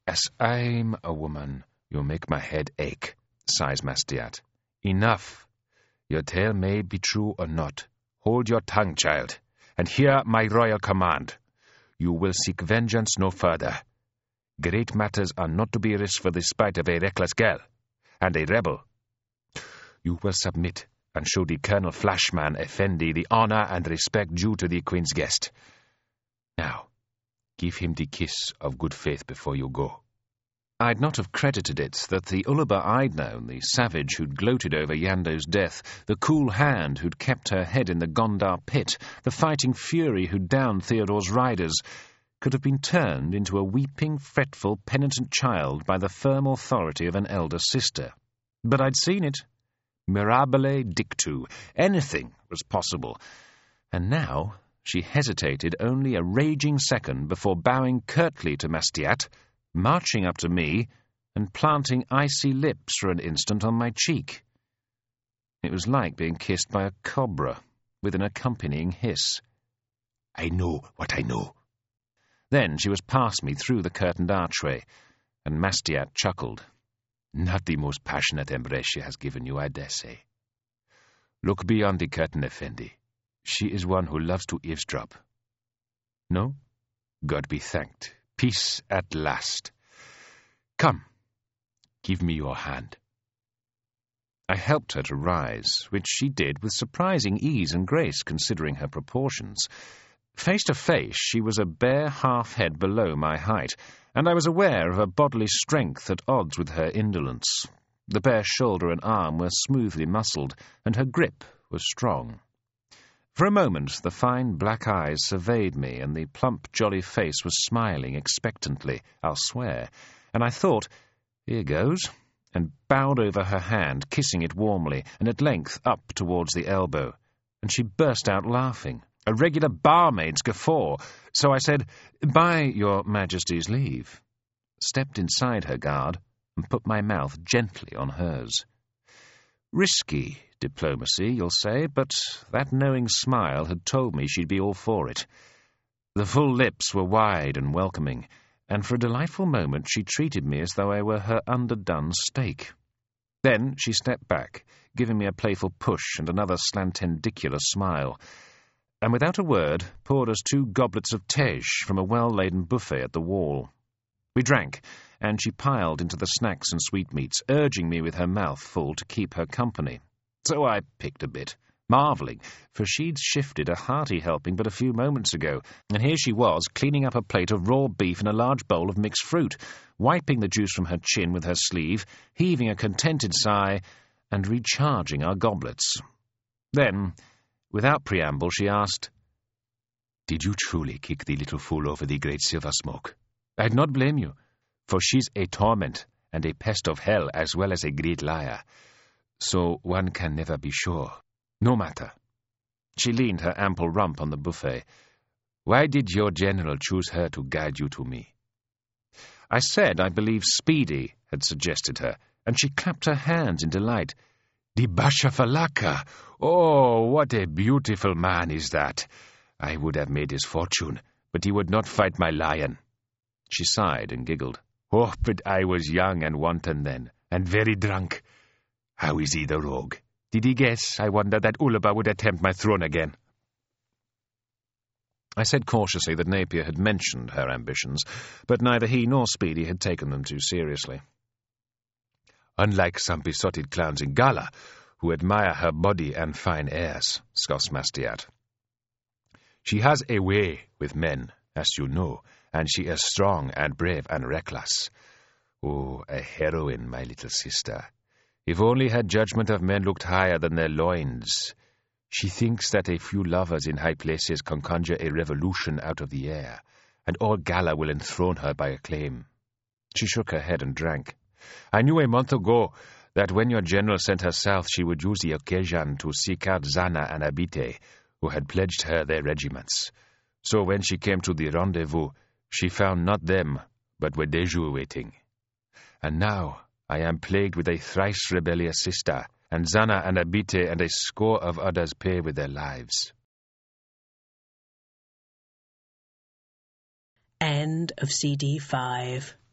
As I'm a woman, you make my head ache, sighs Mastiat. Enough. Your tale may be true or not. Hold your tongue, child, and hear my royal command. You will seek vengeance no further. Great matters are not to be risked for the spite of a reckless girl, and a rebel. You will submit, and show the Colonel Flashman Effendi the honor and respect due to the Queen's guest. Now, give him the kiss of good faith before you go. I'd not have credited it that the Uluba I'd known, the savage who'd gloated over Yando's death, the cool hand who'd kept her head in the Gondar pit, the fighting fury who'd downed Theodore's riders, could have been turned into a weeping, fretful, penitent child by the firm authority of an elder sister. But I'd seen it. Mirabile dictu. Anything was possible. And now she hesitated only a raging second before bowing curtly to Mastiat, marching up to me, and planting icy lips for an instant on my cheek. It was like being kissed by a cobra, with an accompanying hiss. I know what I know. Then she was past me through the curtained archway, and Mastiat chuckled. Not the most passionate embrace she has given you, I dare say. Look beyond the curtain, Effendi. She is one who loves to eavesdrop. No? God be thanked. Peace at last. Come, give me your hand. I helped her to rise, which she did with surprising ease and grace considering her proportions. Face to face, she was a bare half-head below my height, and I was aware of a bodily strength at odds with her indolence. The bare shoulder and arm were smoothly muscled, and her grip was strong. For a moment the fine black eyes surveyed me, and the plump, jolly face was smiling expectantly, I'll swear, and I thought, here goes, and bowed over her hand, kissing it warmly, and at length up towards the elbow, and she burst out laughing, a regular barmaid's guffaw, so I said, by your Majesty's leave, stepped inside her guard, and put my mouth gently on hers. Risky diplomacy, you'll say, but that knowing smile had told me she'd be all for it. The full lips were wide and welcoming, and for a delightful moment she treated me as though I were her underdone steak. Then she stepped back, giving me a playful push and another slantendicular smile, and without a word poured us 2 goblets of tej from a well-laden buffet at the wall. We drank, and she piled into the snacks and sweetmeats, urging me with her mouth full to keep her company. So I picked a bit, marvelling, for she'd shifted a hearty helping but a few moments ago, and here she was, cleaning up a plate of raw beef and a large bowl of mixed fruit, wiping the juice from her chin with her sleeve, heaving a contented sigh, and recharging our goblets. Then, without preamble, she asked, Did you truly kick the little fool over the great silver smoke? I'd not blame you, for she's a torment and a pest of hell as well as a great liar. So one can never be sure. No matter. She leaned her ample rump on the buffet. Why did your general choose her to guide you to me? I said I believe Speedy had suggested her, and she clapped her hands in delight. The Basha Falaka! Oh, what a beautiful man is that! I would have made his fortune, but he would not fight my lion. She sighed and giggled. Oh, but I was young and wanton then, and very drunk. How is he, the rogue? Did he guess, I wonder, that Uluba would attempt my throne again? I said cautiously that Napier had mentioned her ambitions, but neither he nor Speedy had taken them too seriously. Unlike some besotted clowns in Gala, who admire her body and fine airs, scoffs Mastiat. She has a way with men, as you know, and she is strong and brave and reckless. Oh, a heroine, my little sister. If only her judgment of men looked higher than their loins. She thinks that a few lovers in high places can conjure a revolution out of the air, and all Gala will enthrone her by acclaim. She shook her head and drank. I knew a month ago that when your general sent her south, she would use the occasion to seek out Zana and Abite, who had pledged her their regiments. So when she came to the rendezvous, she found not them, but Wedeju waiting. And now I am plagued with a thrice rebellious sister, and Zana and Abite and a score of others pay with their lives. End of CD 5.